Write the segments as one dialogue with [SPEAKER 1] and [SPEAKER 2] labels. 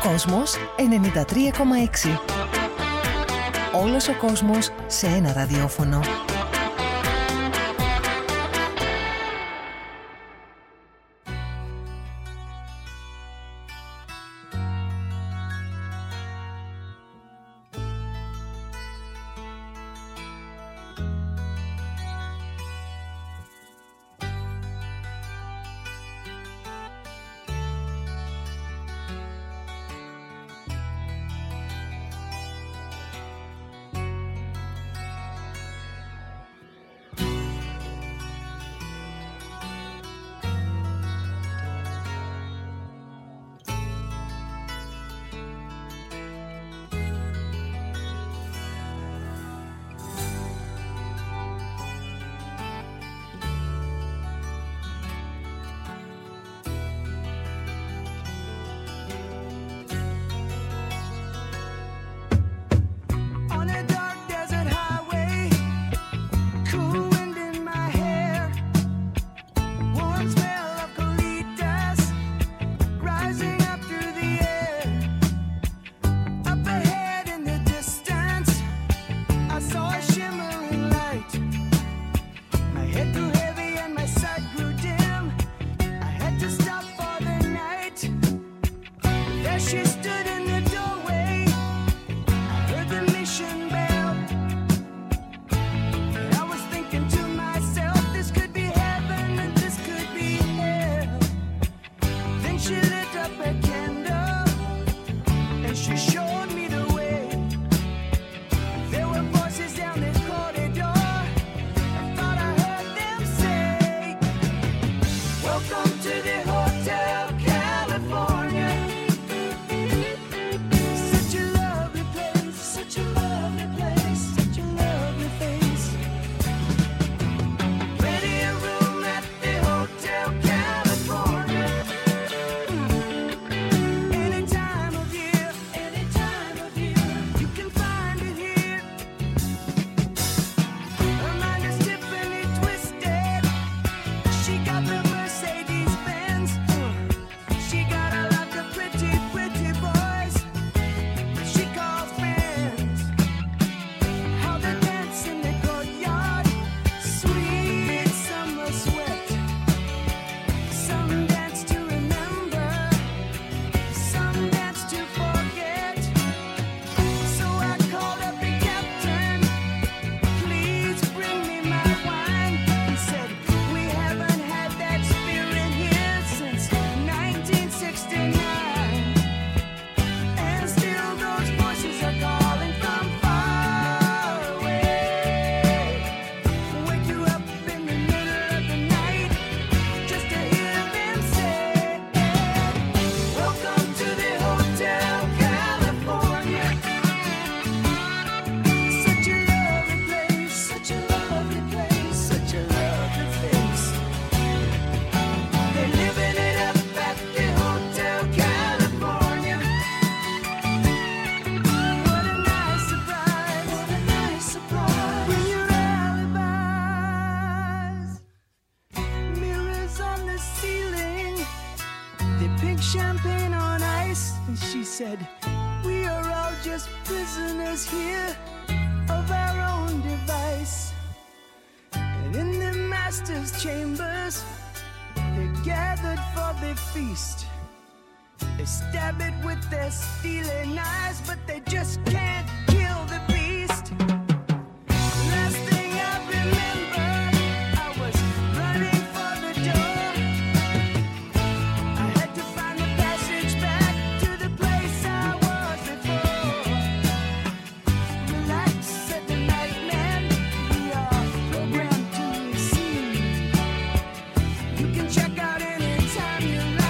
[SPEAKER 1] Κόσμος 93,6. Όλος ο κόσμος σε ένα ραδιόφωνο.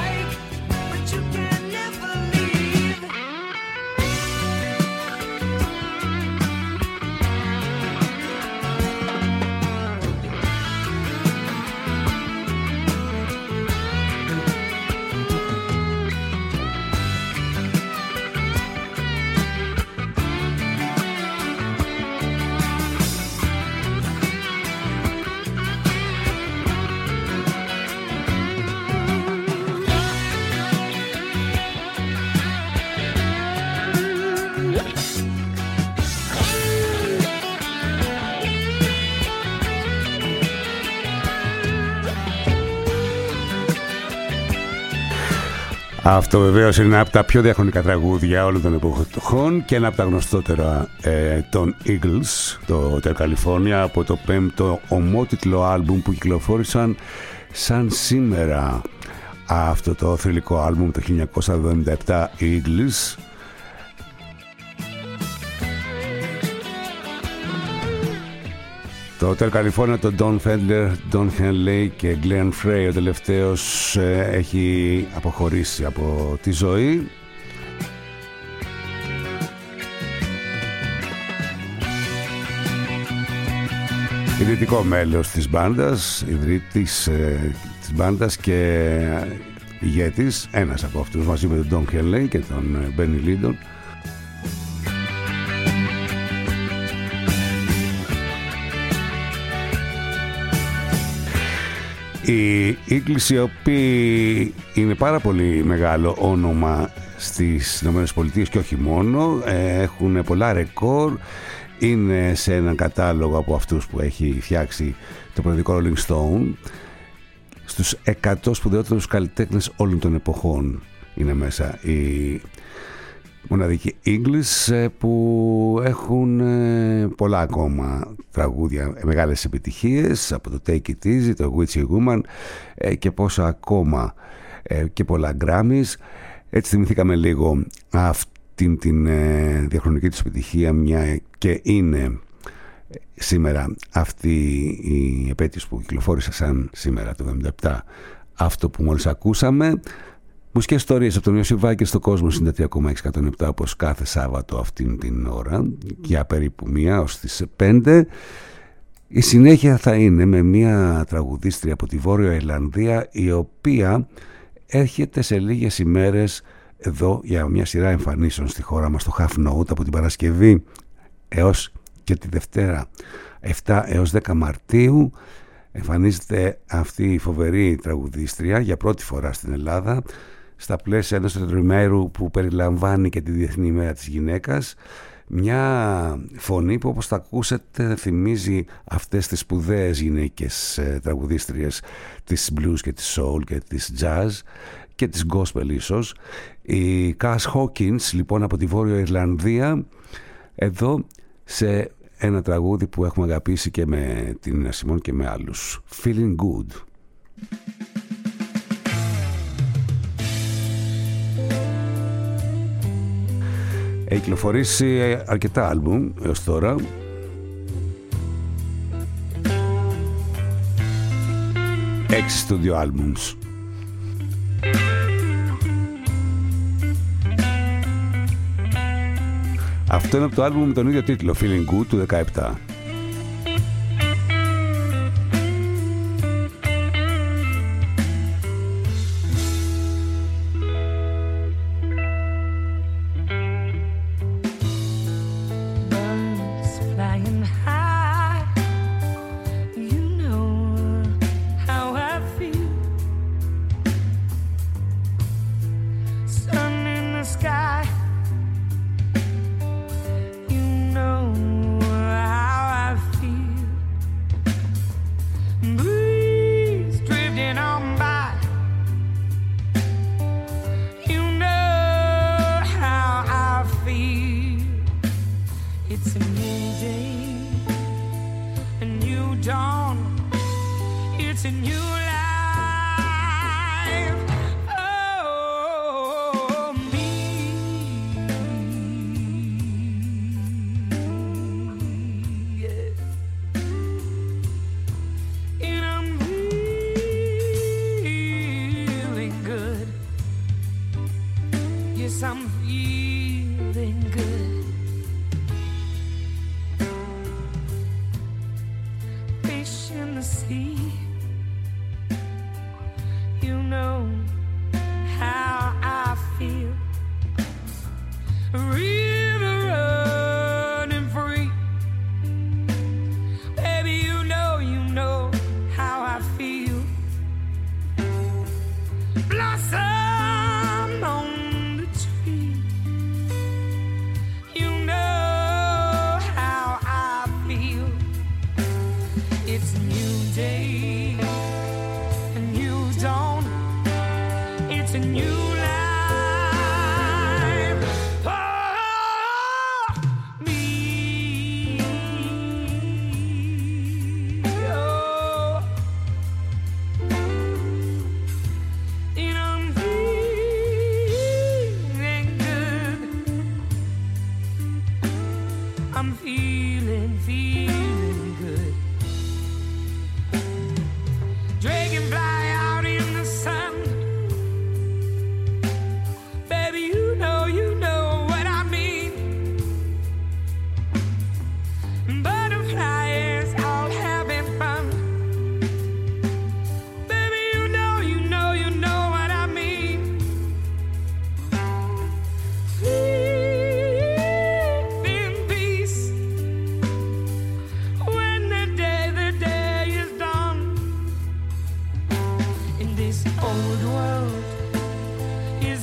[SPEAKER 2] You can never leave. Αυτό βεβαίως είναι ένα από τα πιο διαχρονικά τραγούδια όλων των εποχών και ένα από τα γνωστότερα των Eagles, το Hotel California, από το 5ο ομότιτλο άλμπουμ που κυκλοφόρησαν σαν σήμερα. Αυτό το θρυλικό άλμπουμ το 1977, Eagles. Το Hotel California, το Don Fender, Don Henley και Glenn Frey, ο τελευταίος έχει αποχωρήσει από τη ζωή. Ιδρυτικό μέλος της μπάντας, ιδρύτης της μπάντας και ηγέτης, ένας από αυτούς μαζί με τον Don Henley και τον Benny Lindon. Οι Eagles, οι οποίοι είναι πάρα πολύ μεγάλο όνομα στις ΗΠΑ και όχι μόνο, έχουν πολλά ρεκόρ, είναι σε έναν κατάλογο από αυτούς που έχει φτιάξει το περιοδικό Rolling Stone, στους 100 σπουδαιότερους καλλιτέχνες όλων των εποχών είναι μέσα οι μοναδικοί Eagles, που έχουν πολλά ακόμα τραγούδια, μεγάλες επιτυχίες, από το Take It Easy, το Witchy Woman και πόσα ακόμα, και πολλά Grammys. Έτσι θυμηθήκαμε λίγο αυτήν την διαχρονική τους επιτυχία, μια και είναι σήμερα αυτή η επέτειος που κυκλοφόρησε σαν σήμερα το 1977 αυτό που μόλις ακούσαμε. Μουσικές ιστορίες από τον Ιωσή Βάκη στο κόσμο 93,6 όπως κάθε Σάββατο αυτήν την ώρα για περίπου 1 ως τις 5. Η συνέχεια θα είναι με μια τραγουδίστρια από τη Βόρεια Ιρλανδία, η οποία έρχεται σε λίγες ημέρες εδώ για μια σειρά εμφανίσεων στη χώρα μας, στο Half Note, από την Παρασκευή έως και τη Δευτέρα 7 έως 10 Μαρτίου. Εμφανίζεται αυτή η φοβερή τραγουδίστρια για πρώτη φορά στην Ελλάδα, στα πλαίσια ενός τετραημέρου που περιλαμβάνει και τη Διεθνή ημέρα της γυναίκας. Μια φωνή που, όπως θα ακούσετε, θυμίζει αυτές τις σπουδαίες γυναίκες τραγουδίστριες της blues και της soul και της jazz και της gospel ίσως. Η Cass Hawkins, λοιπόν, από τη Βόρεια Ιρλανδία, εδώ σε ένα τραγούδι που έχουμε αγαπήσει και με την Νίνα Σιμών και με άλλους, Feeling Good. Έχει κυκλοφορήσει αρκετά άλμπουμ έως τώρα. Έξι studio albums. Αυτό είναι από το άλμπουμ με τον ίδιο τίτλο, Feeling Good, του 17.
[SPEAKER 3] It's a new life.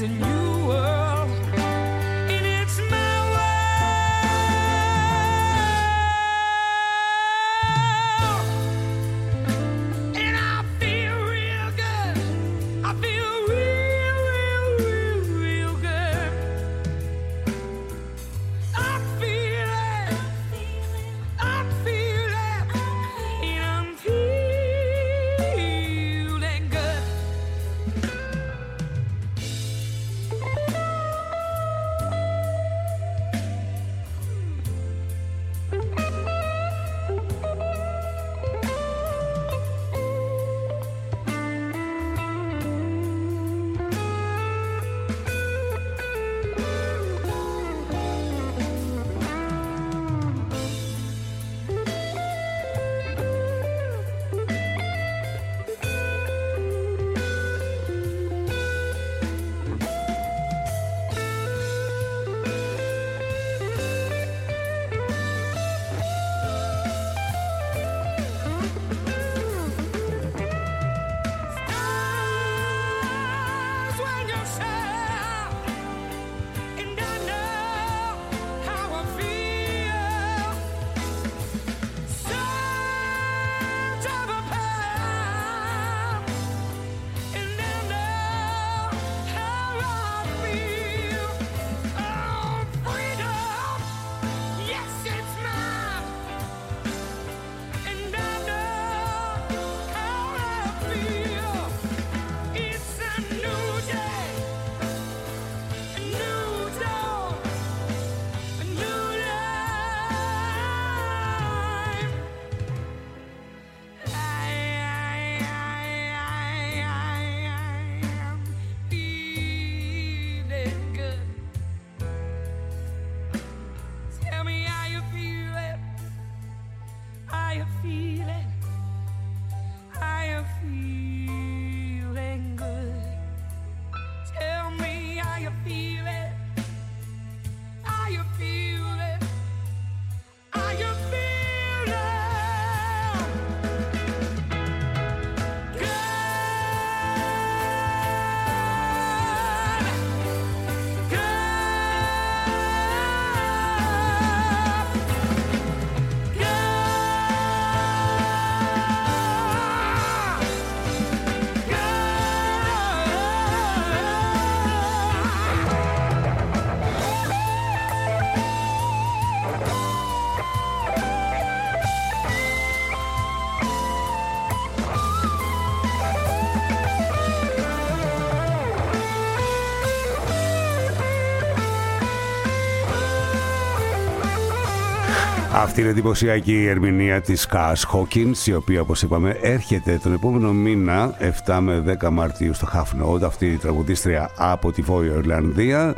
[SPEAKER 2] Αυτή είναι εντυπωσιακή ερμηνεία της Cass Hawkins, η οποία, όπως είπαμε, έρχεται τον επόμενο μήνα 7 με 10 Μαρτίου στο Half Note. Αυτή η τραγουδίστρια από τη Βόρεια Ιρλανδία,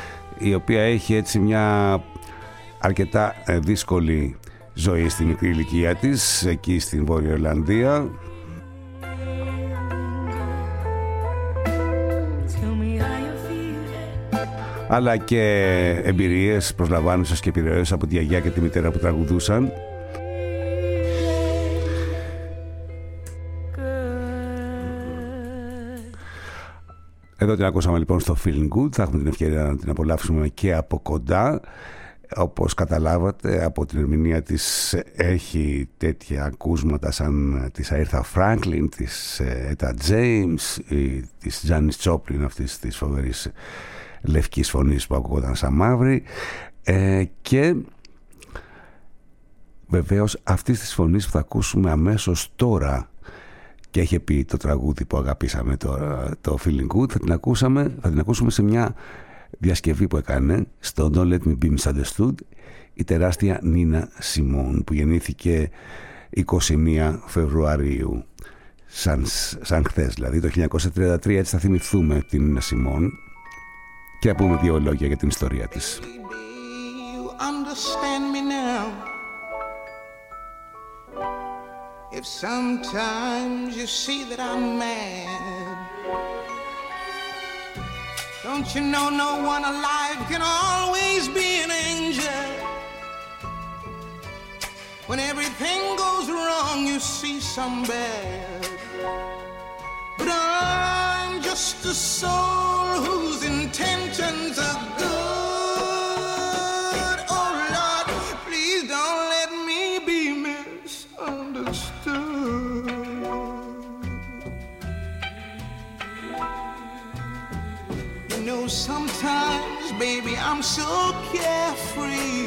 [SPEAKER 2] η οποία έχει έτσι μια αρκετά δύσκολη ζωή στη μικρή ηλικία της εκεί στην Βόρεια Ιρλανδία. Αλλά και εμπειρίες προσλαμβάνουσες και επιρροές από τη γιαγιά και τη μητέρα που τραγουδούσαν. Εδώ την ακούσαμε λοιπόν στο Feeling Good. Θα έχουμε την ευκαιρία να την απολαύσουμε και από κοντά. Όπως καταλάβατε από την ερμηνεία της, έχει τέτοια ακούσματα σαν της Aretha Franklin, της Etta James ή της Janis Joplin, αυτής της φοβερής λευκής φωνής που ακούγονταν σαν μαύρη, και βεβαίως αυτής της φωνής που θα ακούσουμε αμέσως τώρα και έχει πει το τραγούδι που αγαπήσαμε τώρα, το Feeling Good, θα την ακούσουμε σε μια διασκευή που έκανε στο Don't Let Me Be Misunderstood η τεράστια Νίνα Σιμών, που γεννήθηκε 21 Φεβρουαρίου σαν χθες δηλαδή, το 1933. Έτσι θα θυμηθούμε την Νίνα Σιμών και να πούμε δύο λόγια για την ιστορία της.
[SPEAKER 3] If sometimes you see that I'm mad, don't you know no one alive can always be an angel? When everything goes wrong you see some bad, but I'm just a soul who's in know, sometimes, baby, I'm so carefree,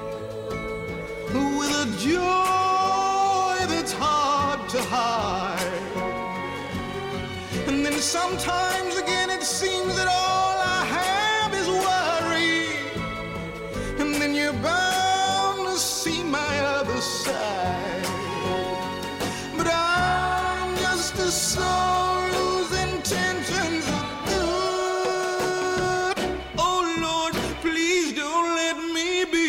[SPEAKER 3] with a joy that's hard to hide. And then sometimes again it seems that all I have is worry. And then you're bound to see my other side. But I'm just a soul whose intentions are good. Oh Lord, please don't let me be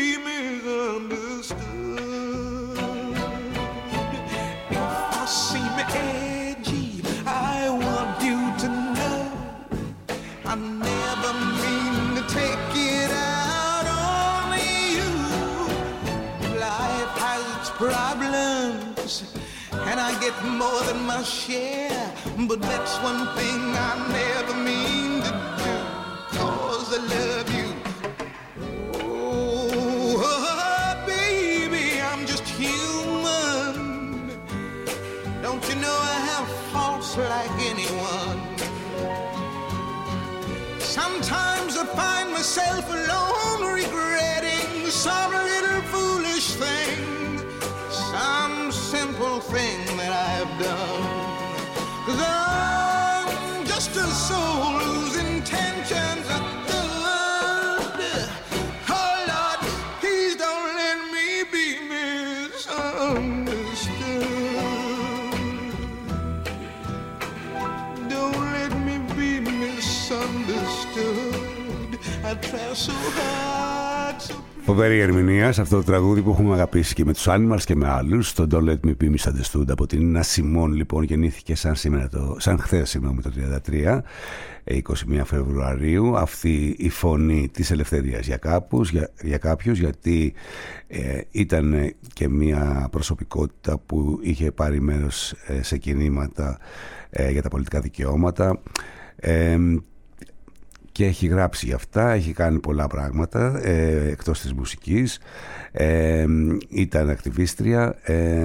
[SPEAKER 3] misunderstood. If I seem edgy, I want you to know I never mean to take it out on you. Life has its problems, and I get more than my share, but that's one thing I never mean to do, 'cause I love you. Oh, baby, I'm just human. Don't you know I have faults like anyone? Sometimes I find myself alone regretting some little foolish thing, some simple thing that I've done. 'Cause I'm just a soul whose intentions are good. Oh Lord, please don't let me be misunderstood. Don't let me be misunderstood. I try so hard to...
[SPEAKER 2] Φοβερή ερμηνεία σε αυτό το τραγούδι που έχουμε αγαπήσει και με τους Animals και με άλλους, το Don't Let Me Be Misunderstood από την Νίνα Σιμών. Λοιπόν, γεννήθηκε σαν χθες, το 33, 21 Φεβρουαρίου. Αυτή η φωνή της ελευθερίας για κάποιους, γιατί ήταν και μια προσωπικότητα που είχε πάρει μέρος σε κινήματα για τα πολιτικά δικαιώματα, και έχει γράψει για αυτά, έχει κάνει πολλά πράγματα εκτός της μουσικής, ήταν ακτιβίστρια,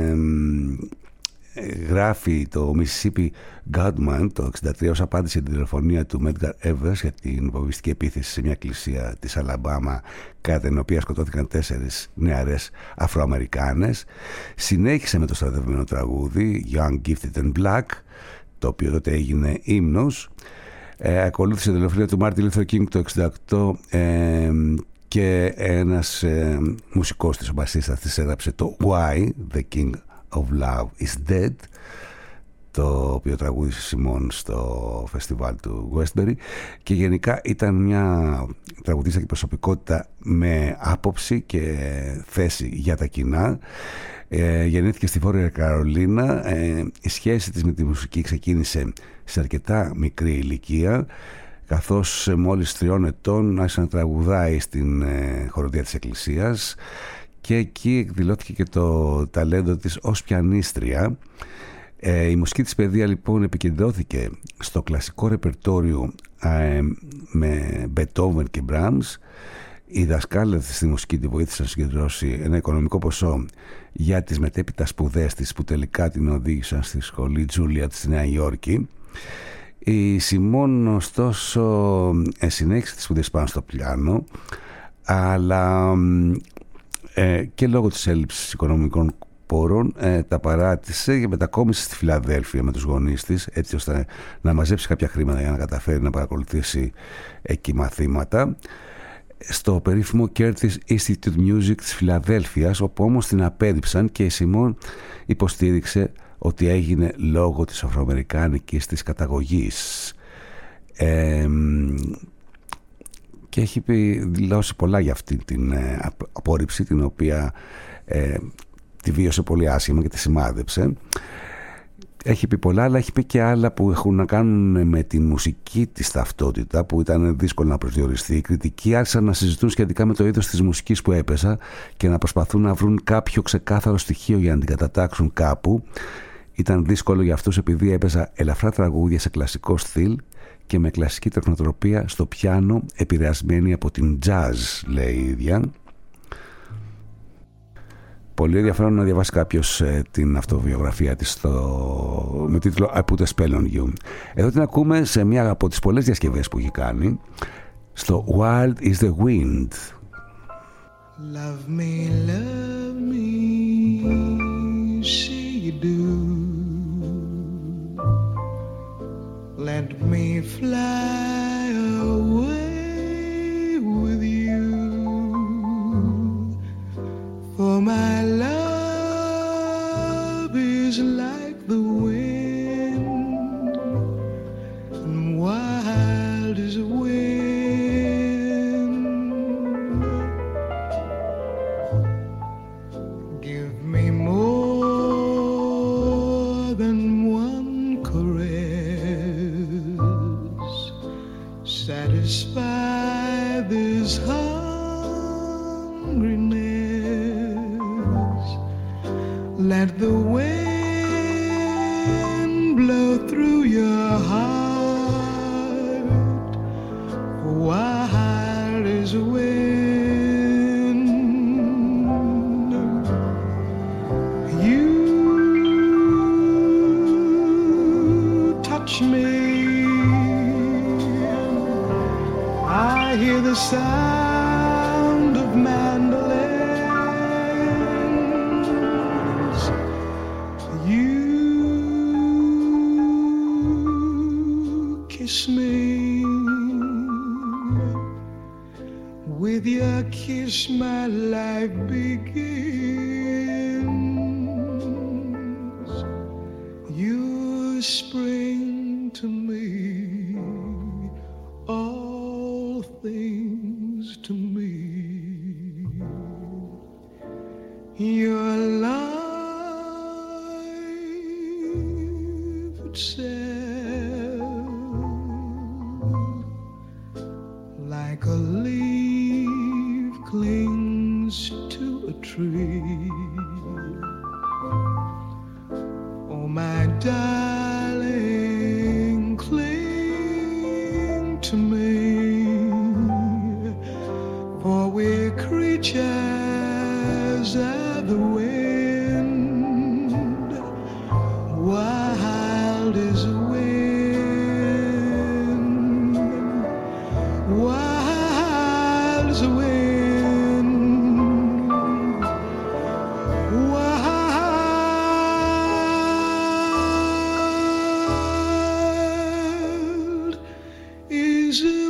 [SPEAKER 2] γράφει το Mississippi Godman το 1963 ως απάντηση στην τηλεφωνία του Medgar Evers για την βομβιστική επίθεση σε μια εκκλησία της Αλαμπάμα, κατά την οποία σκοτώθηκαν 4 νεαρές Αφροαμερικάνες. Συνέχισε με το στρατευμένο τραγούδι Young, Gifted and Black, το οποίο τότε έγινε ύμνος. Ακολούθησε τη τηλεφωνία του Μάρτιν Λούθερ Κίνγκ το 1968, και ένας μουσικός της, ο μπασίστας της, έγραψε το Why the King of Love is Dead, το οποίο τραγούδισε Σιμών στο φεστιβάλ του Westbury, και γενικά ήταν μια τραγουδίστρια και προσωπικότητα με άποψη και θέση για τα κοινά. Γεννήθηκε στη Βόρεια Καρολίνα. Η σχέση της με τη μουσική ξεκίνησε σε αρκετά μικρή ηλικία, καθώς μόλις 3 ετών άρχισε να τραγουδάει στην χοροδία της εκκλησίας, και εκεί εκδηλώθηκε και το ταλέντο της ως πιανίστρια. Η μουσική της παιδεία λοιπόν επικεντρώθηκε στο κλασικό ρεπερτόριο με Beethoven και Brahms. Οι δασκάλες στη μουσική τη βοήθησαν να συγκεντρώσει ένα οικονομικό ποσό για τις μετέπειτα σπουδές της, που τελικά την οδήγησαν στη σχολή Τζούλια στη Νέα Υόρκη. Η Σιμών ωστόσο συνέχισε τις σπουδές πάνω στο πιάνο, αλλά και λόγω της έλλειψης οικονομικών πόρων τα παράτησε και μετακόμισε στη Φιλαδέλφια με τους γονείς της, έτσι ώστε να μαζέψει κάποια χρήματα για να καταφέρει να παρακολουθήσει εκεί μαθήματα στο περίφημο Curtis Institute Music της Φιλαδέλφειας, όπου όμως την απέδιψαν, και η Σιμών υποστήριξε ότι έγινε λόγω της αφροαμερικάνικης της καταγωγής, και έχει δηλώσει πολλά για αυτή την απόρριψη, την οποία τη βίωσε πολύ άσχημα και τη σημάδεψε. Έχει πει πολλά, αλλά έχει πει και άλλα που έχουν να κάνουν με τη μουσική της ταυτότητα, που ήταν δύσκολο να προσδιοριστεί. Οι κριτικοί άρχισαν να συζητούν σχετικά με το είδος της μουσικής που έπαιζα και να προσπαθούν να βρουν κάποιο ξεκάθαρο στοιχείο για να την κατατάξουν κάπου. Ήταν δύσκολο για αυτούς, επειδή έπαιζα ελαφρά τραγούδια σε κλασικό στυλ και με κλασική τεχνοτροπία στο πιάνο, επηρεασμένη από την jazz, λέει η ίδια. πολύ ενδιαφέρον να διαβάσει κάποιος την αυτοβιογραφία της με τίτλο I Put a Spell on You. Εδώ την ακούμε σε μια από τις πολλές διασκευές που έχει κάνει, στο Wild is the Wind.
[SPEAKER 3] Love me, say you do. Let me fly away with you, for my love is like the wind, and wild as a wind. Give me more than one caress, satisfy this hungriness. Let the wind blow through your heart, wild as a wind. You touch me, I hear the sound of mandolins. You kiss me, with your kiss my life begins. You spring to me, all things to me. Your life itself, like a leaf clings to a tree. Oh, my darling, cling to me, for we're creatures of the wind, wild as a wind, wild as a wind, wild is a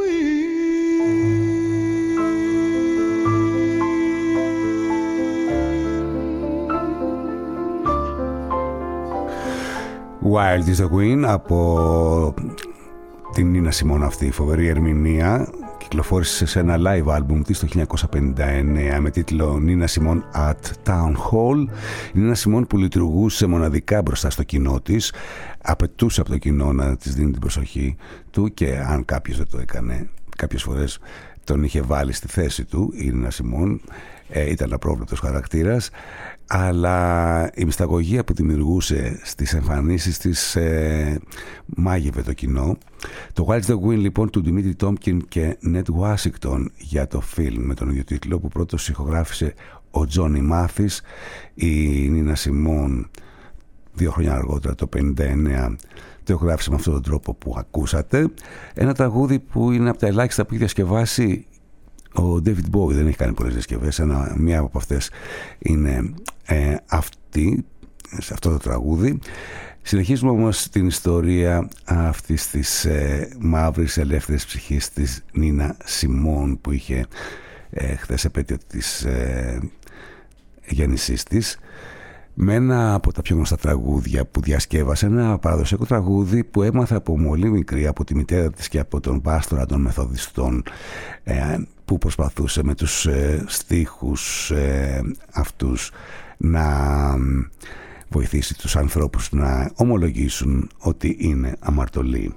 [SPEAKER 2] Wild is the Wind από την Νίνα Σιμών, αυτή η φοβερή ερμηνεία. Κυκλοφόρησε σε ένα live album της το 1959 με τίτλο Νίνα Σιμών at Town Hall. Η Νίνα Σιμών που λειτουργούσε μοναδικά μπροστά στο κοινό της, απαιτούσε από το κοινό να της δίνει την προσοχή του, και αν κάποιος δεν το έκανε, κάποιες φορές τον είχε βάλει στη θέση του. Η Νίνα Σιμών ήταν απρόβλεπτος χαρακτήρας, αλλά η μυσταγωγία που δημιουργούσε στις εμφανίσεις της μάγευε το κοινό. Το Wild is the Wind λοιπόν του Δημήτρη Τόμκιν και Νετ Ουάσιγκτον για το φιλμ με τον ίδιο τίτλο, που πρώτος ηχογράφησε ο Τζόνι Μάθης. Η Νίνα Σιμών 2 χρόνια αργότερα, το 1959, το ηχογράφησε με αυτόν τον τρόπο που ακούσατε. Ένα τραγούδι που είναι από τα ελάχιστα που έχει διασκευάσει ο David Bowie. Δεν έχει κάνει πολλές διασκευές. Μία από αυτές είναι αυτή, σε αυτό το τραγούδι. Συνεχίζουμε όμως την ιστορία αυτής της μαύρης ελεύθερης ψυχής της Νίνα Σιμών, που είχε χθες επέτειο της γέννησής της, με ένα από τα πιο γνωστά τραγούδια που διασκεύασε, ένα παραδοσιακό τραγούδι που έμαθε από πολύ μικρή από τη μητέρα της και από τον πάστορα των Μεθοδιστών, που προσπαθούσε με τους στίχους αυτούς να βοηθήσει τους ανθρώπους να ομολογήσουν ότι είναι αμαρτωλοί.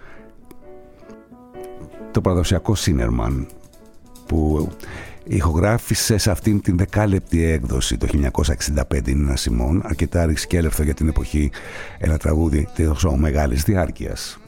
[SPEAKER 2] Το παραδοσιακό Σίνερμαν που ηχογράφησε σε αυτήν την 10λεπτη έκδοση το 1965 η Νίνα Σιμών, αρκετά ρισκέλευθο για την εποχή, ένα τραγούδι τόσο μεγάλης διάρκειας.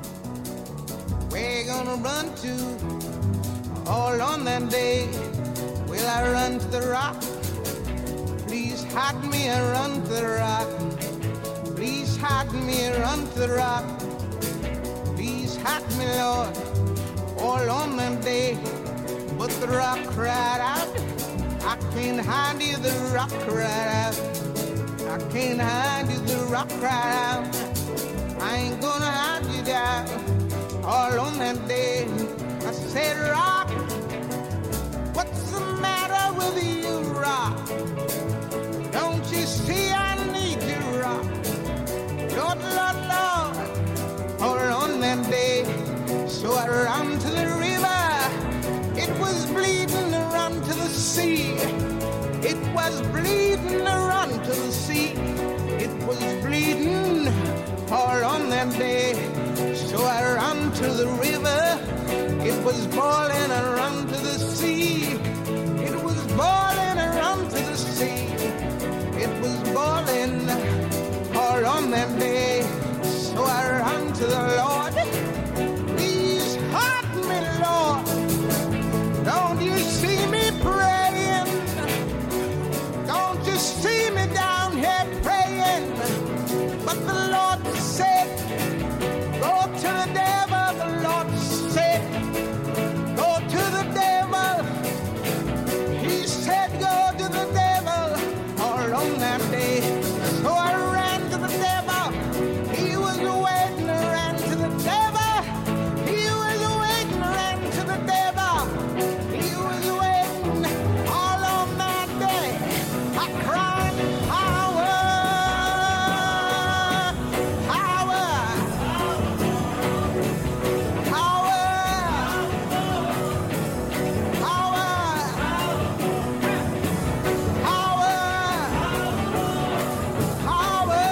[SPEAKER 3] We're gonna run to all on that day till I run to the rock. Please hide me and run to the rock. Please hide me and run to the rock. Please hide me, Lord, all on that day. But the rock cried out, I can't hide you, the rock cried out. I can't hide you, the rock cried out. I ain't gonna hide you down all on that day. I said, rock, what's the matter with you, rock? Don't you see I need you, rock? Lord, Lord, Lord, all on that day. So I ran to the river. It was bleeding to run to the sea. It was bleeding to run to the sea. It was bleeding all on that day. So I ran to the river. It was boiling and run to the sea. It was boiling and run to the sea. It was boiling all on that day. So I ran to the Lord. Please help me, Lord. Don't you see me praying? Don't you see me down here praying? But the Lord said, go to the devil. The Lord said, go to the devil. He said, go to the devil all on that day. So I ran to the devil. He was waiting, I ran to the devil. He was waiting, I ran to the devil. He was waiting all on that day. I cried, power, power, power, power, power, power,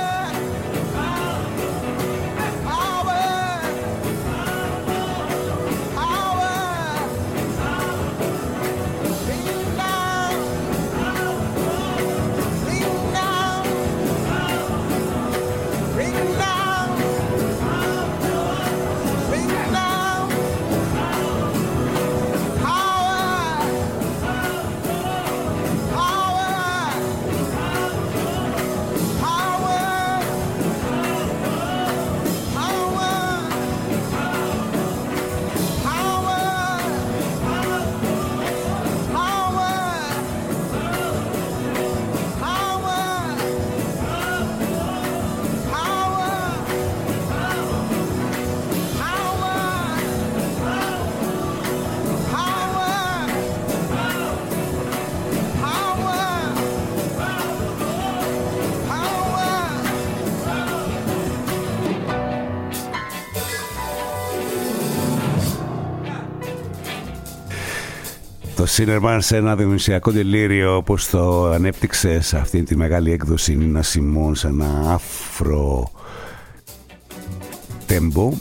[SPEAKER 2] Το Σίνερμαν σε ένα διονυσιακό τελείριο, όπως το ανέπτυξε σε αυτή τη μεγάλη έκδοση Νίνα Σιμών, σε ένα άφρο τέμπο,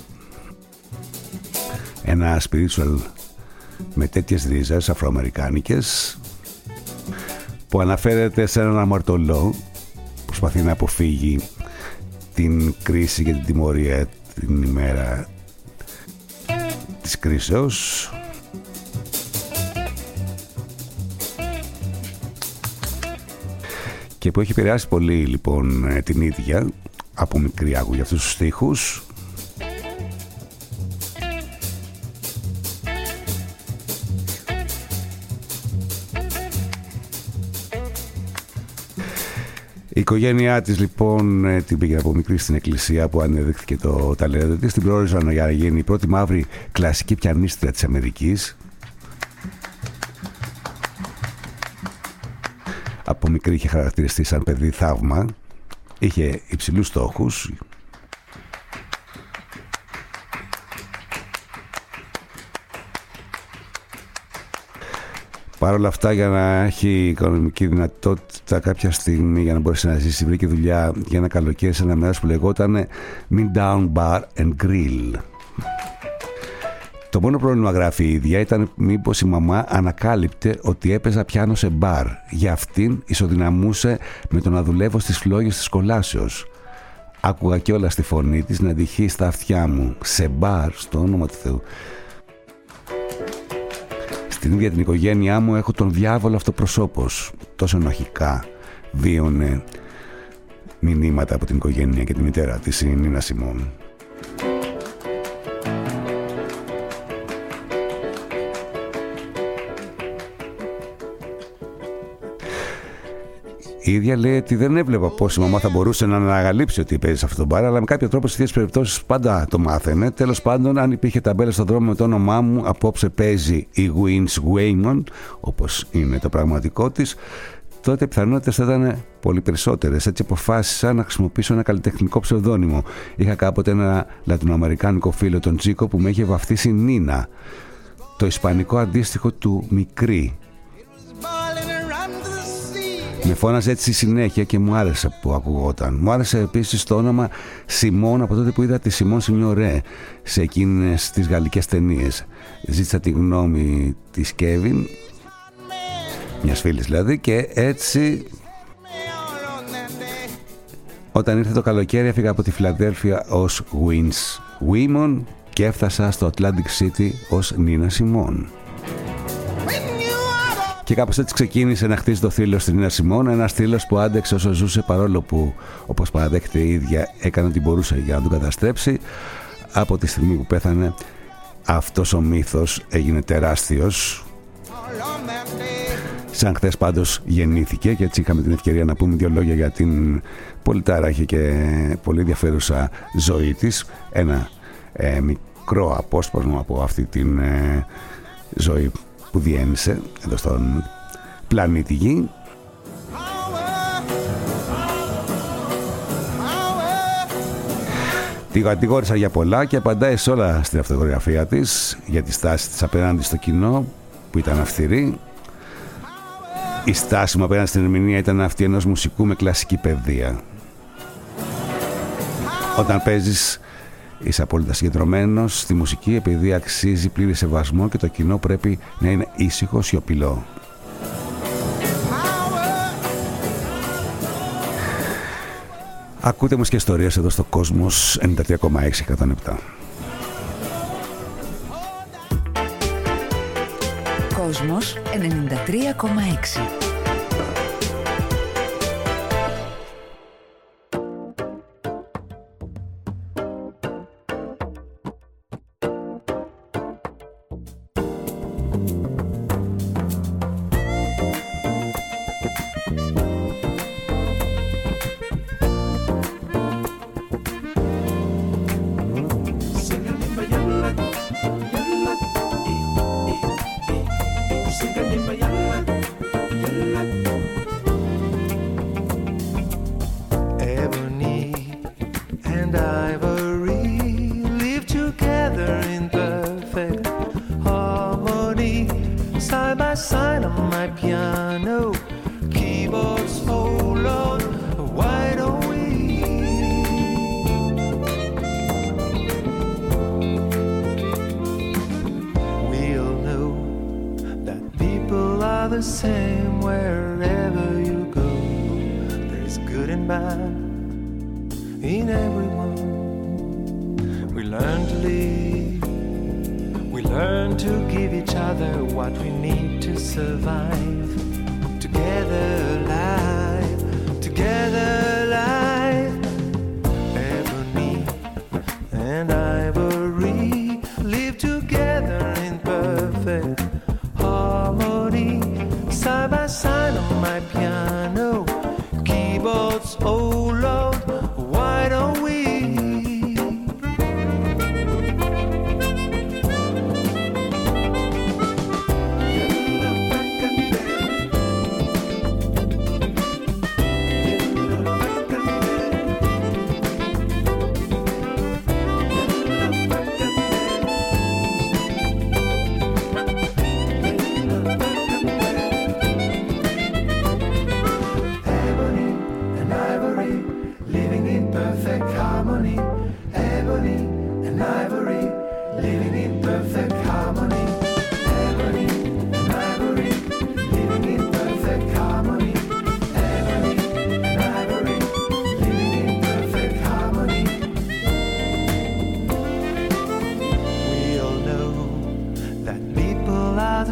[SPEAKER 2] ένα spiritual με τέτοιες ρίζες αφροαμερικάνικες, που αναφέρεται σε έναν αμαρτωλό που προσπαθεί να αποφύγει την κρίση και την τιμωρία την ημέρα της κρίσεως. Και που έχει επηρεάσει πολύ λοιπόν την ίδια. Από μικρή άκουγε αυτούς τους στίχους. Η οικογένειά της λοιπόν την πήγε από μικρή στην εκκλησία, που ανέδειχθηκε το ταλέντο της. Την προόριζαν για να γίνει η πρώτη μαύρη κλασική πιανίστρια της Αμερικής. Από μικρή είχε χαρακτηριστεί σαν παιδί θαύμα. Είχε υψηλούς στόχους. Παρ' όλα αυτά, για να έχει οικονομική δυνατότητα κάποια στιγμή, για να μπορέσει να ζήσει, βρήκε δουλειά για ένα καλοκαίρι σε ένα μέρος που λεγόταν Midtown Bar and Grill. Το μόνο πρόβλημα, γράφει η ίδια, ήταν μήπως η μαμά ανακάλυπτε ότι έπαιζα πιάνο σε μπαρ. Για αυτήν ισοδυναμούσε με το να δουλεύω στις φλόγες της κολάσεως. Άκουγα κιόλας τη φωνή της να τυχεί στα αυτιά μου. Σε μπαρ, στο όνομα του Θεού. στην ίδια την οικογένειά μου έχω τον διάβολο αυτοπροσώπος. Τόσο ενοχικά βίωνε μηνύματα από την οικογένεια και τη μητέρα της, η Νίνα Σιμών. Η ίδια λέει ότι δεν έβλεπα πώς η μαμά θα μπορούσε να ανακαλύψει ότι παίζει σε αυτόν τον μπαρ, αλλά με κάποιο τρόπο σε τέτοιες περιπτώσεις πάντα το μάθαινε. Τέλος πάντων, αν υπήρχε ταμπέλα στον δρόμο με το όνομά μου, απόψε παίζει η Wins Waymon, όπως είναι το πραγματικό της, τότε οι πιθανότητες θα ήταν πολύ περισσότερες. Έτσι αποφάσισα να χρησιμοποιήσω ένα καλλιτεχνικό ψευδόνυμο. Είχα κάποτε ένα λατινοαμερικάνικο φίλο, τον Τζίκο, που με είχε βαφτίσει Νίνα, το ισπανικό αντίστοιχο του μικρή. Με φώναζε έτσι συνέχεια και μου άρεσε που ακουγόταν. Μου άρεσε επίσης το όνομα Σιμών από τότε που είδα τη Σιμών Σινιορέ σε εκείνες τις γαλλικές ταινίες. Ζήτησα τη γνώμη της Κέβιν, μιας φίλης δηλαδή, και έτσι όταν ήρθε το καλοκαίρι έφυγα από τη Φιλαδέλφια ως Wins Waymon και έφτασα στο Atlantic City ως Νίνα Σιμών. Και κάπως έτσι ξεκίνησε να χτίσει το θρύλο στην Νίνα Σιμών, ένας θρύλος που άντεξε όσο ζούσε, παρόλο που, όπως παραδέχεται η ίδια, έκανε ό,τι μπορούσε για να τον καταστρέψει. Από τη στιγμή που πέθανε, αυτός ο μύθος έγινε τεράστιος. Σαν χθες πάντως γεννήθηκε και έτσι είχαμε την ευκαιρία να πούμε δύο λόγια για την πολύ τάραχη και πολύ ενδιαφέρουσα ζωή της. Ένα μικρό απόσπασμα από αυτή την ζωή που διένυσε εδώ στον πλανήτη Γη. Τη κατηγόρησαν για πολλά και απαντάει σε όλα στην αυτογραφία της, για τη στάση της απέναντι στο κοινό που ήταν αυστηρή. Η στάση μου απέναντι στην ερμηνεία ήταν αυτή ενός μουσικού με κλασική παιδεία. Όταν παίζεις είσαι απόλυτα συγκεντρωμένος στη μουσική, επειδή αξίζει πλήρη σεβασμό και το κοινό πρέπει να είναι ήσυχο, σιωπηλό. Ακούτε μουσικές ιστορίες εδώ στο Κόσμος 93,6-107.
[SPEAKER 1] Κόσμος 93,6.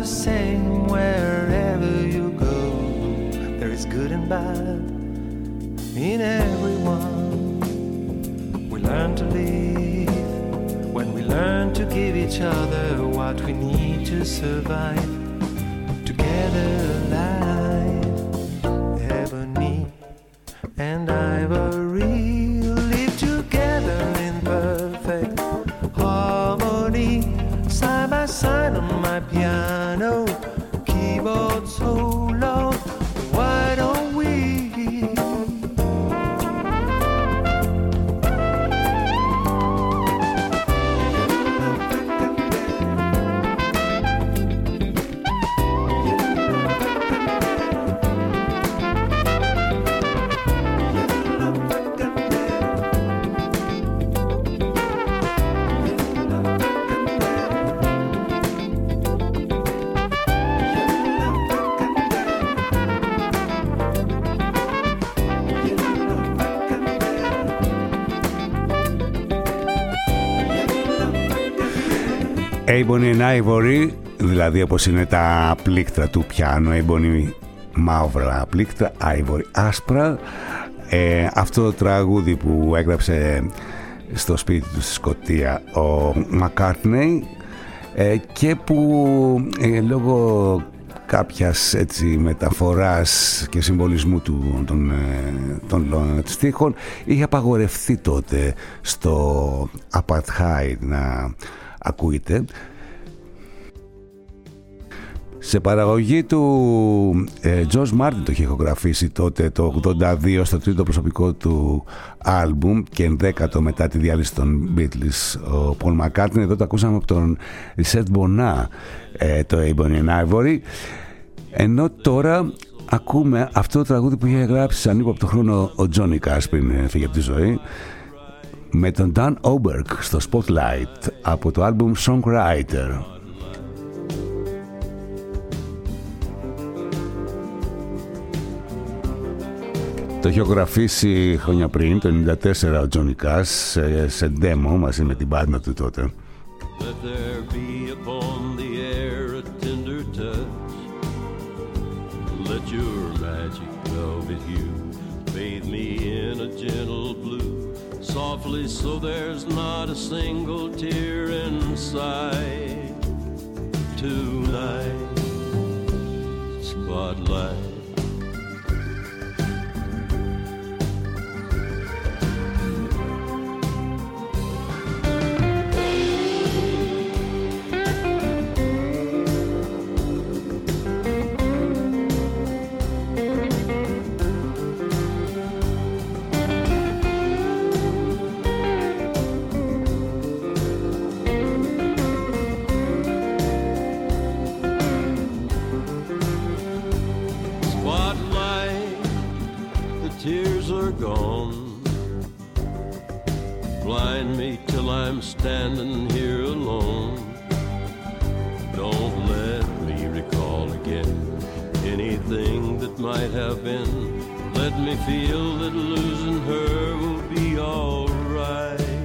[SPEAKER 4] same wherever you go. There is good and bad in everyone. We learn to live when we learn to give each other what we need to survive. Together alive, ebony and ivory live together in perfect harmony. Side by side on my piano, keyboard solo. Why don't we?
[SPEAKER 2] Ebony and Ivory, δηλαδή όπως είναι τα πλήκτρα του πιάνου, Ebony μαύρα πλήκτρα, Ivory άσπρα. Αυτό το τραγούδι που έγραψε στο σπίτι του στη Σκωτία ο McCartney και που λόγω κάποιας έτσι μεταφοράς και συμβολισμού των στίχων είχε απαγορευτεί τότε στο Apartheid να ακούγεται. Σε παραγωγή του George Martin το είχε ηχογραφήσει τότε το 82 στο τρίτο προσωπικό του άλμπουμ και ενδέκατο μετά τη διάλυση των Beatles ο Paul McCartney. Εδώ το ακούσαμε από τον Richard Bonnat το Ebony and Ivory, ενώ τώρα ακούμε αυτό το τραγούδι που είχε γράψει σαν από το χρόνο ο Johnny Cash πριν φύγει από τη ζωή με τον Dan Oberg στο Spotlight από το άλμπουμ Songwriter. Το είχε γραφήσει χρόνια πριν, το 94, ο Johnny Cash σε demo μαζί με την μπάντα του τότε.
[SPEAKER 5] Let there be upon the air a tender touch. Let your magic velvet hue bathe me in a gentle blue. Softly so there's not a single tear inside. Tonight, spotlight. I'm standing here alone. Don't let me recall again anything that might have been. Let me feel that losing her will be alright.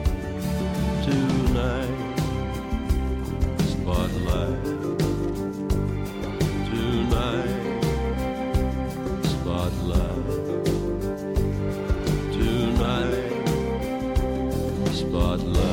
[SPEAKER 5] Tonight, spotlight. Tonight, spotlight. Tonight, spotlight.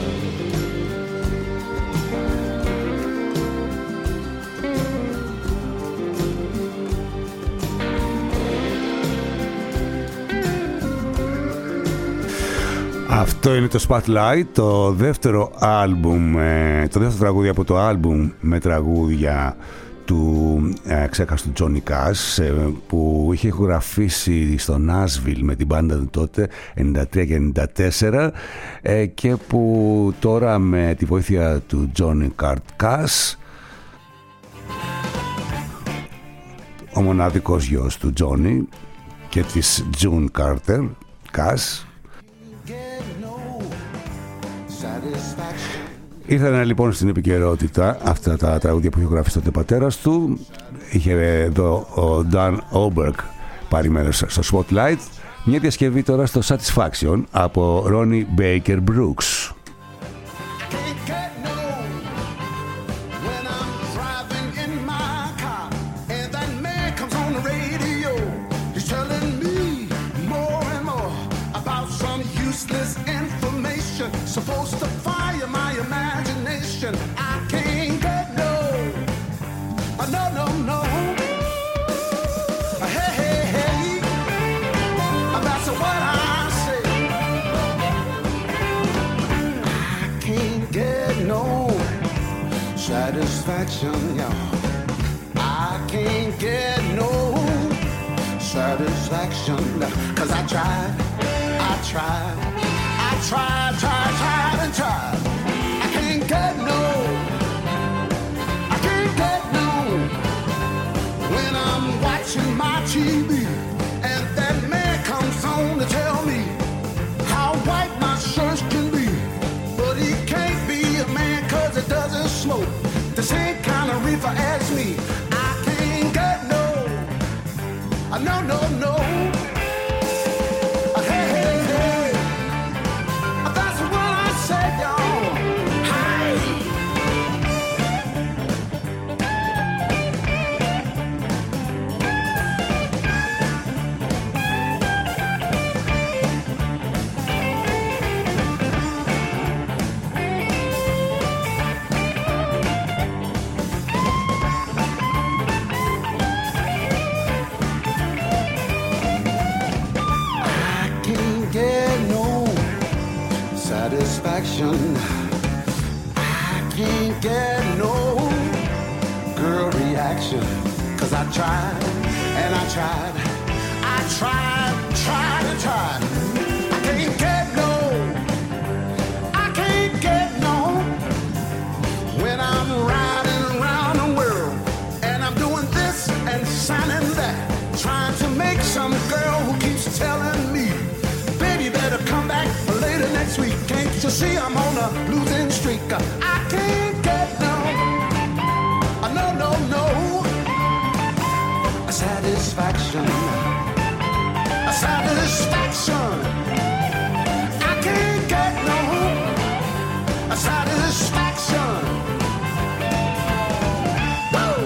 [SPEAKER 2] Αυτό είναι το Spotlight, το δεύτερο άλμπουμ, το δεύτερο τραγούδι από το άλμπουμ με τραγούδια του ξέχαστου Johnny Cash που είχε ηχογραφήσει στο Nashville με την μπάντα του τότε 93 και 94 και που τώρα με τη βοήθεια του Johnny Cash, ο μοναδικός γιος του Johnny και της June Carter Cash, ήρθαν λοιπόν στην επικαιρότητα αυτά τα τραγούδια που είχε γράψει τότε ο πατέρας του. Είχε εδώ ο Dan Oberg πάρει μέρος στο Spotlight. Μια διασκευή τώρα στο Satisfaction από Ronnie Baker Brooks.
[SPEAKER 3] Can't get no when I'm driving in supposed to fire my imagination. I can't get no, no, no, no. Hey, hey, hey, that's what I say. I can't get no satisfaction, y'all. I can't get no satisfaction, 'cause I tried and tried. I can't get no, when I'm watching my TV and that man comes on to tell me how white my shirt can be. But he can't be a man 'cause it doesn't smoke the same kind of reefer as me. I can't get no, no, no, no. Hey, hey, hey, that's what I said, y'all. Hey. Satisfaction. I can't get no girl reaction, 'cause I tried and I tried. I tried. I can't get no, when I'm riding around the world and I'm doing this and signing that, trying to make some girl who keeps telling me, baby, better come back later next week. Can't you see I'm on a losing streak? I can't get no, no, no, no satisfaction. I can't get no satisfaction. Woo!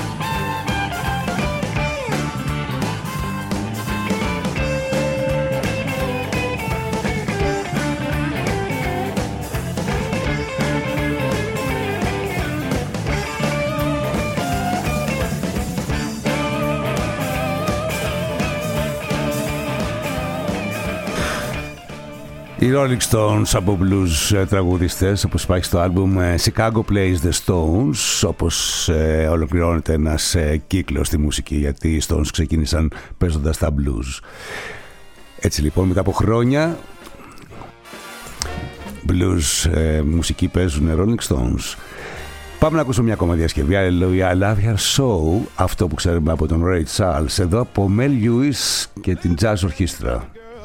[SPEAKER 2] Οι Rolling Stones από blues τραγουδιστές, όπως υπάρχει στο άλμπουμ Chicago Plays the Stones, όπως ολοκληρώνεται ένας κύκλος στη μουσική, γιατί οι Stones ξεκίνησαν παίζοντας τα blues. Έτσι λοιπόν, μετά από χρόνια blues μουσική παίζουν Rolling Stones. Πάμε να ακούσουμε μια ακόμα διασκευή, I Love Her So, αυτό που ξέρουμε από τον Ray Charles, εδώ από Mel Lewis και την Jazz Orchestra.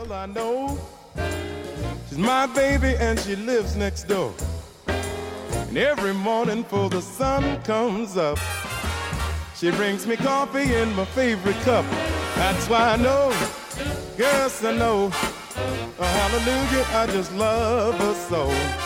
[SPEAKER 6] My baby and she lives next door, and every morning before the sun comes up, she brings me coffee in my favorite cup. That's why I know, yes I know, oh, hallelujah, I just love her so.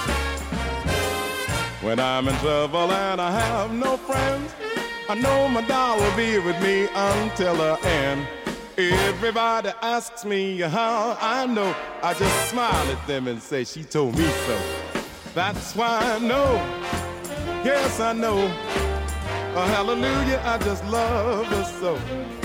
[SPEAKER 6] When I'm in trouble and I have no friends, I know my doll will be with me until the end. Everybody asks me how I know, I just smile at them and say she told me so. That's why I know, yes I know, oh hallelujah, I just love her so.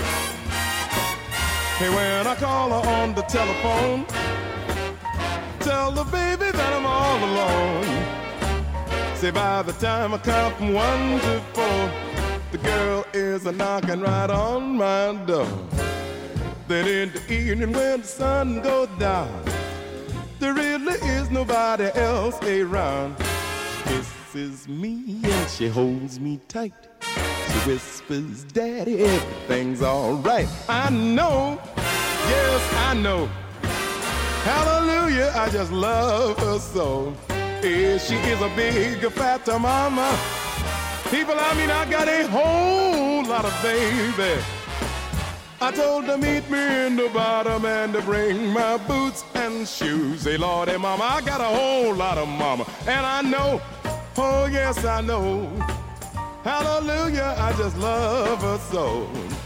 [SPEAKER 6] Hey, when I call her on the telephone, tell the baby that I'm all alone. Say by the time I count from 1 to 4, the girl is a knocking right on my door. Then in the evening when the sun goes down, there really is nobody else around. She kisses me and she holds me tight. She whispers, Daddy, everything's all right. I know, yes I know, hallelujah, I just love her so. Yeah, she is a big fat mama. People, I mean, I got a whole lot of baby. I told her meet me in the bottom and to bring my boots and shoes. Say, Lordy, mama, I got a whole lot of mama. And I know, oh yes, I know, hallelujah, I just love her so.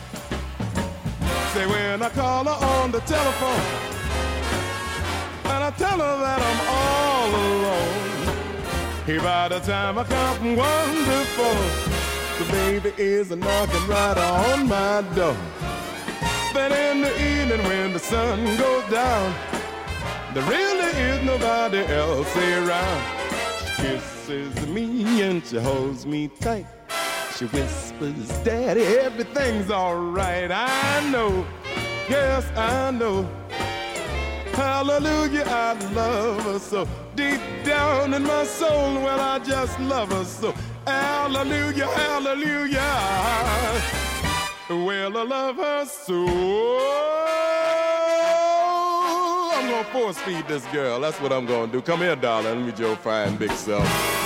[SPEAKER 6] Say, when I call her on the telephone, and I tell her that I'm all alone. Hey, by the time I count from 1 to 4, the baby is knocking right on my door. Then in the evening when the sun goes down, there really is nobody else around. She kisses me and she holds me tight. She whispers, Daddy, everything's all right. I know, yes, I know. Hallelujah, I love her so. Deep down in my soul, well, I just love her so. Hallelujah, hallelujah. Well, I love her so. I'm gonna force feed this girl. That's what I'm gonna do. Come here, darling. Let me Joe fine big self.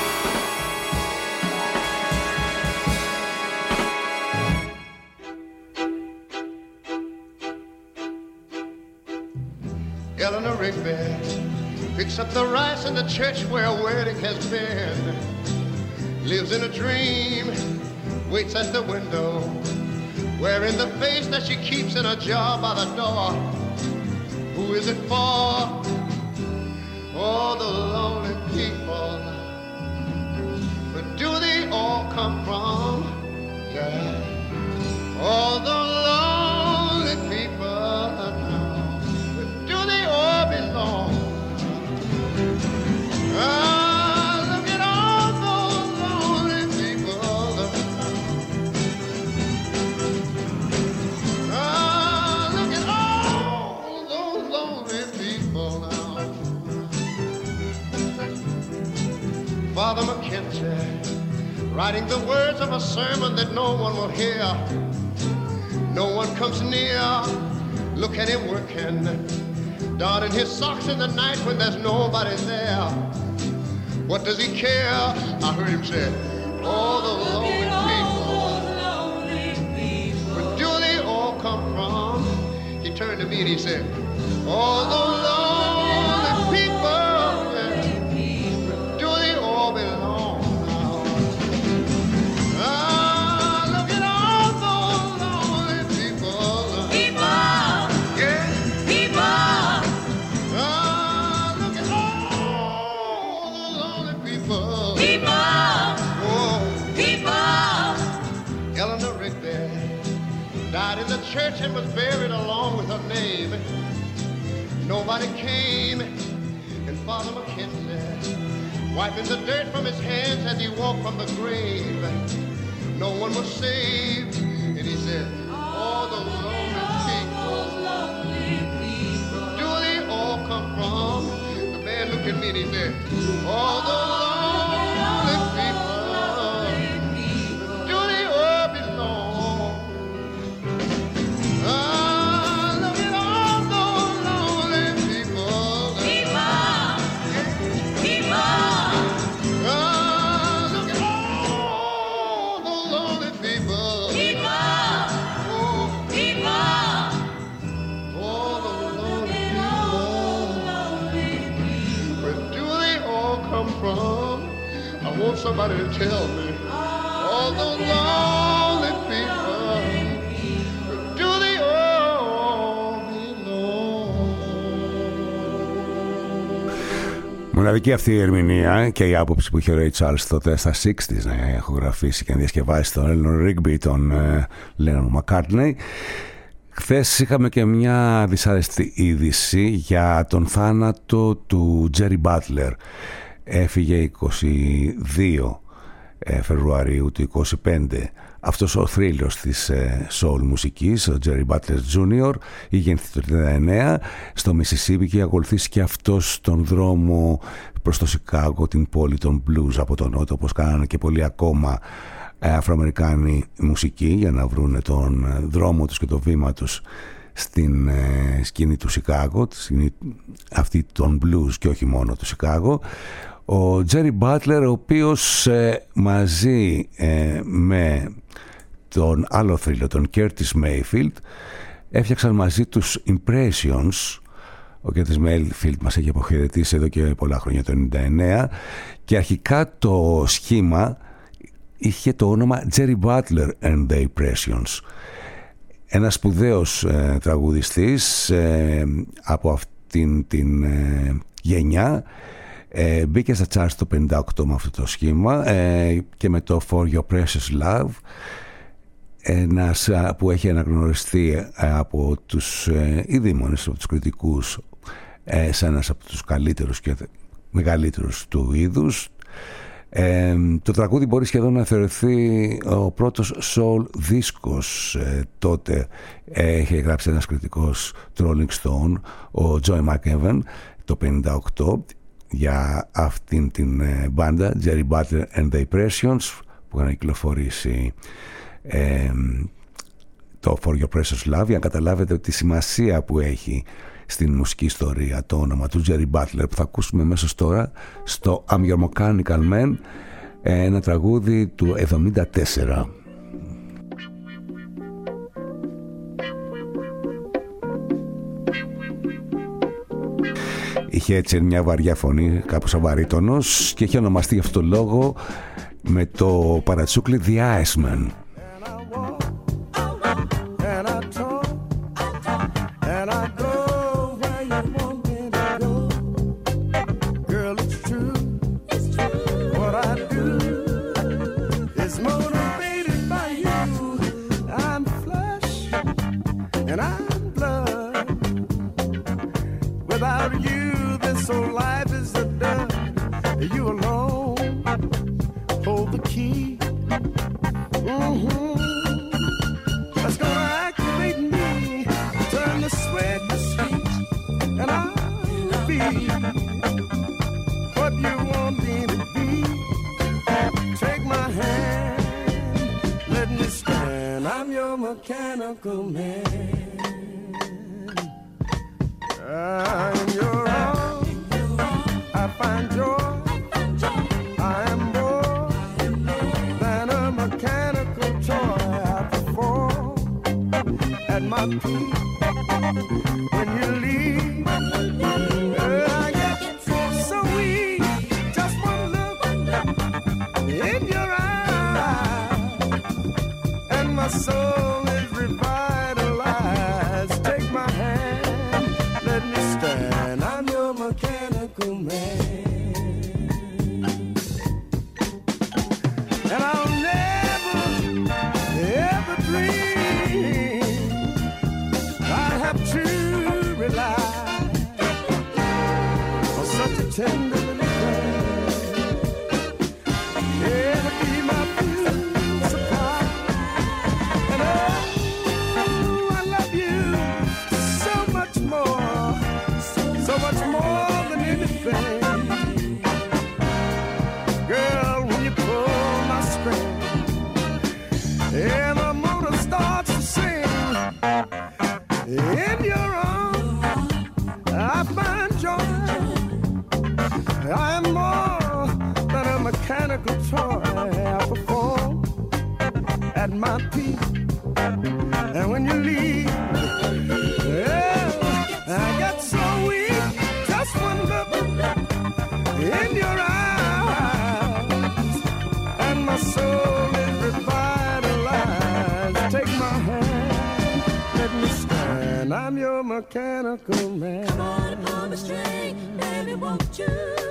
[SPEAKER 3] Eleanor Rigby picks up the rice in the church where a wedding has been. Lives in a dream, waits at the window, wearing the face that she keeps in a jar by the door. Who is it for? All the lonely people. Where do they all come from? Yeah. All the lonely people. Where do they all belong? Look at all those lonely people. Look at all those lonely people now. Father McKenzie, writing the words of a sermon that no one will hear. No one comes near. Look at him working, donning his socks in the night when there's nobody there. What does he care? I heard him say, all the lonely people. Where do they all come from? He turned to me and he said, all the lonely people. Where do they all belong now? Look at all those lonely people. Yeah. Look at all the lonely people. Eleanor Rigby died in the church and was buried along with her name. Nobody came, and Father McKenzie, wiping the dirt from his hands as he walked from the grave. No one was saved, and he said, all the lonely people. Do they all come from? The man looked at me and he said, all the lonely people. Do they all belong? Look at all those lonely people. Look at all those lonely people. All the lonely people. Where do they all come from? I want somebody to tell me. All the lonely people. Where do they all belong?
[SPEAKER 2] Μοναδική αυτή η ερμηνεία και η άποψη που είχε ο Ray Charles τότε στα 60's να ηχογραφήσει και να διασκευάσει τον Eleanor Rigby, τον Lennon McCartney. Χθες είχαμε και μια δυσάρεστη είδηση για τον θάνατο του Jerry Butler. Έφυγε 22 Φεβρουαρίου του 25. Αυτός ο θρύλος της soul μουσικής, ο Jerry Butler Jr., είχε γεννηθεί το 1939 στο Μισισίπι και ακολουθήσει και αυτός τον δρόμο προς το Σικάγο, την πόλη των blues από τον νότο, όπως κάνανε και πολλοί ακόμα Αφροαμερικάνοι μουσικοί για να βρουν τον δρόμο τους και το βήμα τους στην σκηνή του Σικάγο, τη σκηνή αυτή των blues και όχι μόνο του Σικάγο. Ο Jerry Butler, ο οποίος μαζί με τον άλλο θρύλο, τον Curtis Mayfield, έφτιαξαν μαζί τους Impressions. Ο Curtis Mayfield μας έχει αποχαιρετήσει εδώ και πολλά χρόνια, το 1999, και αρχικά το σχήμα είχε το όνομα Jerry Butler and the Impressions. Ένας σπουδαίος τραγουδιστής από αυτήν την γενιά. Μπήκε στα charts το 58 με αυτό το σχήμα και με το For Your Precious Love, ένας που έχει αναγνωριστεί από τους ειδήμονες, από τους κριτικούς, σαν ένας από τους καλύτερους και μεγαλύτερους του είδους. Το τραγούδι μπορεί σχεδόν να θεωρηθεί ο πρώτος soul δίσκος τότε. Έχει γράψει ένας κριτικός του Rolling Stone, ο Joey McEwen, το 58, για αυτήν την μπάντα Jerry Butler and the Impressions, που είχαν κυκλοφορήσει το For Your Precious Love, για να καταλάβετε τη σημασία που έχει στην μουσική ιστορία το όνομα του Jerry Butler, που θα ακούσουμε αμέσως τώρα στο I'm Your Mechanical Man, ένα τραγούδι του 74. Είχε έτσι μια βαριά φωνή, κάπως αβαρύτονος, και είχε ονομαστεί γι' αυτό το λόγο με το παρατσούκλι The Iceman.
[SPEAKER 3] Mechanical man, in your arms I find joy. I am more than a mechanical toy. I perform at my peak when you leave. I get so weak, just one look in your eyes, and my soul tender little thing. Yeah, to be my food supply. And oh, I love you so much more than anything. Girl, when you pull my string, yeah, the motor starts to sing. In your arms, I find joy. I am more than a mechanical toy. I perform at my peak, and when you leave, well, I got so weak. Just one look in your eyes, and my soul is revitalized. Take my hand, let me stand. I'm your mechanical man. Come on, pull the string, baby, won't you?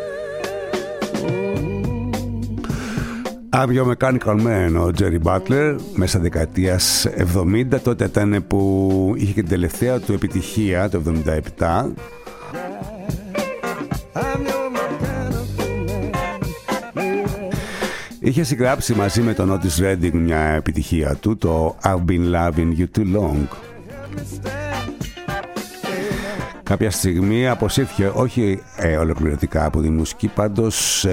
[SPEAKER 2] I'm Your Mechanical Man, ο Jerry Butler, μέσα δεκαετίας 70, τότε ήταν που είχε και την τελευταία του επιτυχία, το 77. Είχε συγγράψει μαζί με τον Otis Redding μια επιτυχία του, το I've Been Loving You Too Long. Κάποια στιγμή αποσύρθηκε, όχι ολοκληρωτικά από τη μουσική, πάντως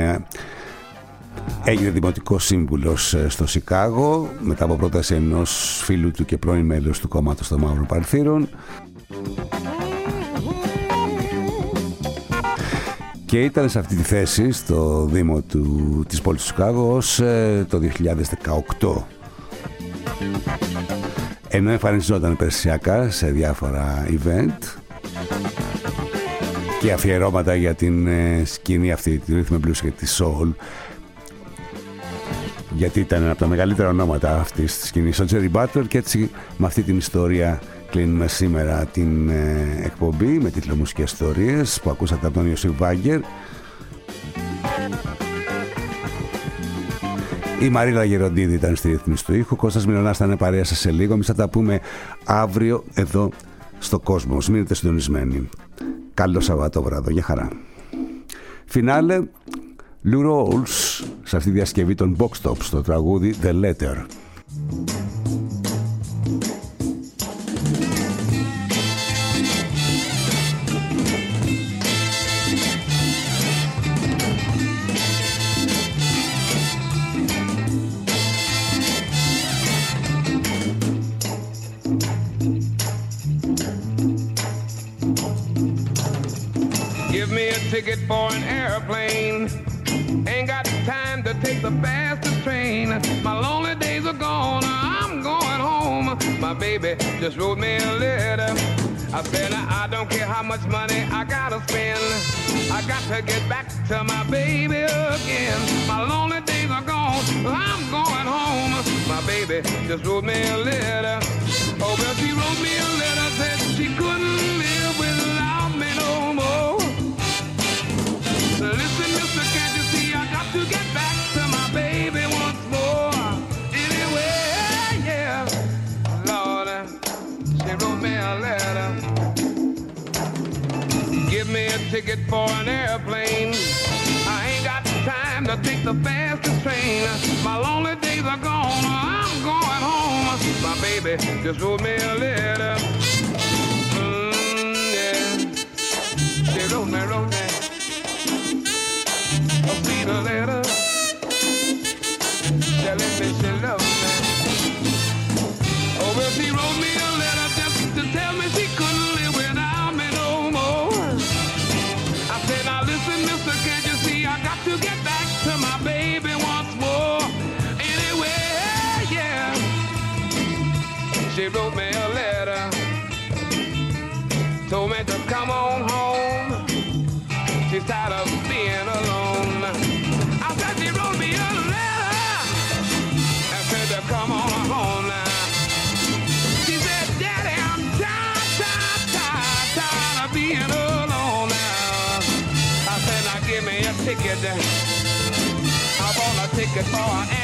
[SPEAKER 2] έγινε δημοτικός σύμβουλος στο Σικάγο μετά από πρόταση ενός φίλου του και πρώην μέλος του κόμματος των Μαύρων Παρθύρων, και ήταν σε αυτή τη θέση στο Δήμο της πόλης του Σικάγο ως το 2018, ενώ εμφανιζόταν περσιακά σε διάφορα event και αφιερώματα για την σκηνή αυτή, τη rhythm and blues και τη soul, γιατί ήταν ένα από τα μεγαλύτερα ονόματα αυτής της σκηνής ο Jerry Butler, και έτσι με αυτή την ιστορία κλείνουμε σήμερα την εκπομπή με τίτλο Μουσικές Ιστορίες που ακούσατε από τον Ιωσήφ Βάγκερ. Η Μαρίλα Γεροντίδη ήταν στη ρύθμιση του ήχου. Κώστας Μυρωνάς θα είναι παρέα σας σε λίγο. Εμείς θα τα πούμε αύριο εδώ στο Κόσμος. Μείνετε συντονισμένοι. Καλό Σαββατόβραδο. Για χαρά. Φινάλε Lou Rawls σε αυτή τη διασκευή των Box Tops στο τραγούδι The Letter.
[SPEAKER 7] Ticket for an airplane. Ain't got time to take the fastest train. My lonely days are gone. I'm going home. My baby just wrote me a letter. I said I don't care how much money I gotta spend. I got to get back to my baby again. My lonely days are gone. I'm going home. My baby just wrote me a letter. Oh, well, she wrote me a letter. Said she couldn't live without me no more. Listen, mister, can't you see I got to get back to my baby once more? Anyway, yeah, Lord, she wrote me a letter. Give me a ticket for an airplane. I ain't got time to take the fastest train. My lonely days are gone. I'm going home. My baby just wrote me a letter. Yeah, she wrote me. Read a letter telling me she loves me. Oh, well, she wrote me a letter just to tell me she couldn't live without me no more. I said, now listen, mister, can't you see I got to get back to my baby once more? Anyway, yeah, she wrote me a letter, told me to come on home. She's tired of being alone. I said she wrote me a letter and said to come on home now. She said, Daddy, I'm tired of being alone now. I said, now give me a ticket. I want a ticket for an